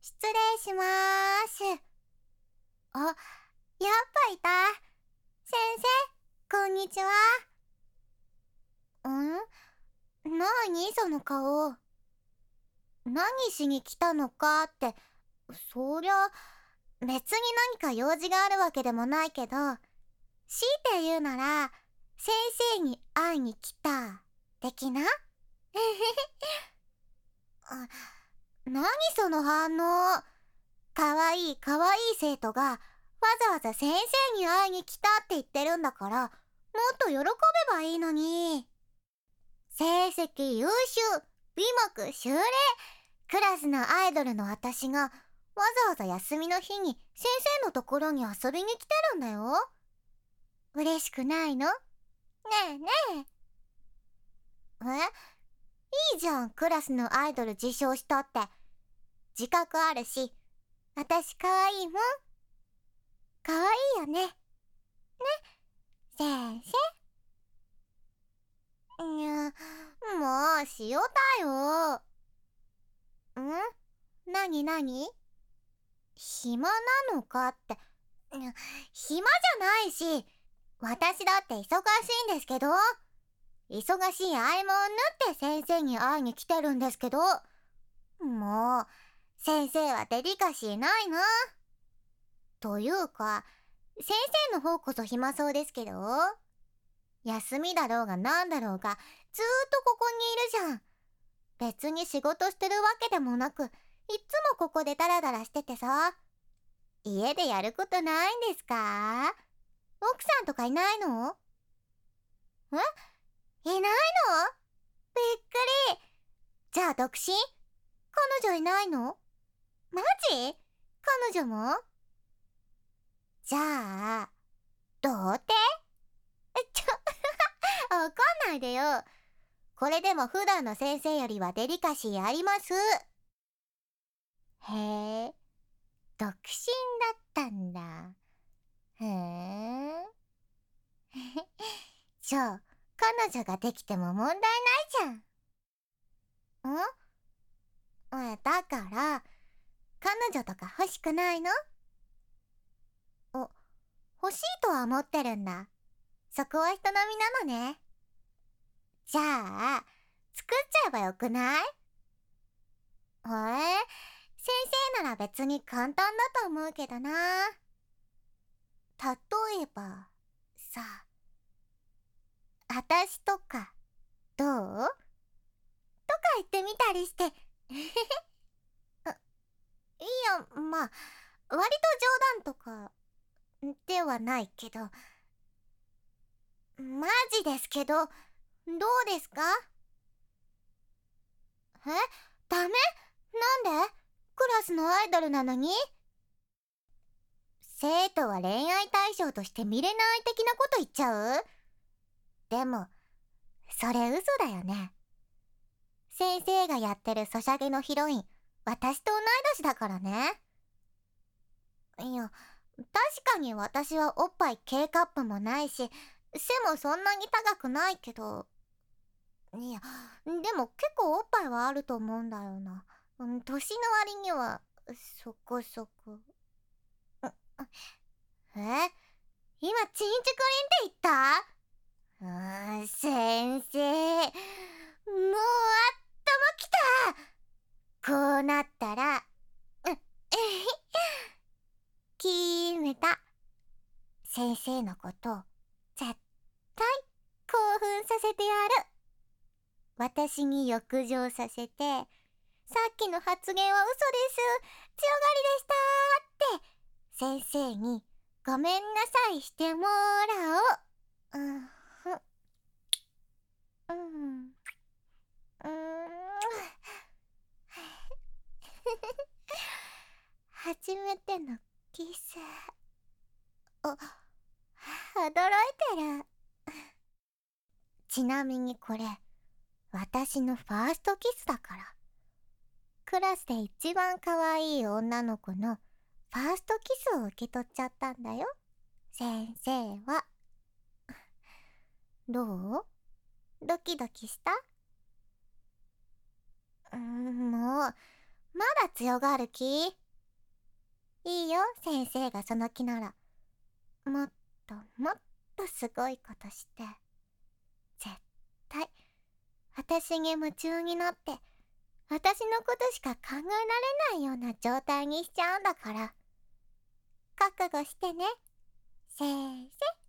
失礼しまーす。あ、やっぱいた。先生、こんにちは。なにその顔。何しに来たのかって、そりゃ、別に何か用事があるわけでもないけど、強いて言うなら、先生に会いに来た、的なあ、何その反応。かわいいかわいい生徒がわざわざ先生に会いに来たって言ってるんだから、もっと喜べばいいのに。成績優秀、美目秀麗、クラスのアイドルの私がわざわざ休みの日に先生のところに遊びに来てるんだよ。嬉しくないの？ねえねえ。いいじゃん、クラスのアイドル自称したって。自覚あるし、私かわいいもん。かわいいよね。ね、先生。もう、塩だよ。なになに？暇なのかって。暇じゃないし、私だって忙しいんですけど。忙しい合間を縫って先生に会いに来てるんですけど。もう、先生はデリカシーないな。というか、先生の方こそ暇そうですけど。休みだろうがなんだろうが、ずーっとここにいるじゃん。別に仕事してるわけでもなく、いっつもここでダラダラしててさ。家でやることないんですか？奥さんとかいないの？いないの？びっくり。じゃあ独身？彼女いないの？マジ？彼女も？じゃあ、童貞？わかんないでよ。これでも普段の先生よりはデリカシーあります。へえ、独身だったんだ。へえ。じゃあ、彼女ができても問題ないじゃん。だから、彼女とか欲しくないの？欲しいとは思ってるんだ。そこは人並みなのね。じゃあ、作っちゃえばよくない？先生なら別に簡単だと思うけどな。例えば、さ、あたしとか、どう？とか言ってみたりして。いや、まあ、割と冗談とか、ではないけど、マジですけど、どうですか？え？ダメ？なんで？クラスのアイドルなのに？生徒は恋愛対象として見れない的なこと言っちゃう？でも、それ嘘だよね。先生がやってるソシャゲのヒロイン、私と同い年だからね。いや、確かに私はおっぱい K カップもないし、背もそんなに高くないけど、いや、でも結構おっぱいはあると思うんだよな。年の割には、そこそこ。え？今、チンチクリンって言った？先生。もう頭きた。こうなったら、決めた。先生のこと、絶対興奮させてやる。私に欲情させて、さっきの発言は嘘です。強がりでしたって、先生にごめんなさいしてもらおう。うん。初めてのキス。驚いてる。ちなみにこれ、私のファーストキスだから。クラスで一番可愛い女の子のファーストキスを受け取っちゃったんだよ。先生は。どう？ドキドキした？もう、 まだ強がる気？いいよ、先生がその気なら。もっともっとすごいことして、絶対私に夢中になって私のことしか考えられないような状態にしちゃうんだから。覚悟してね、先生。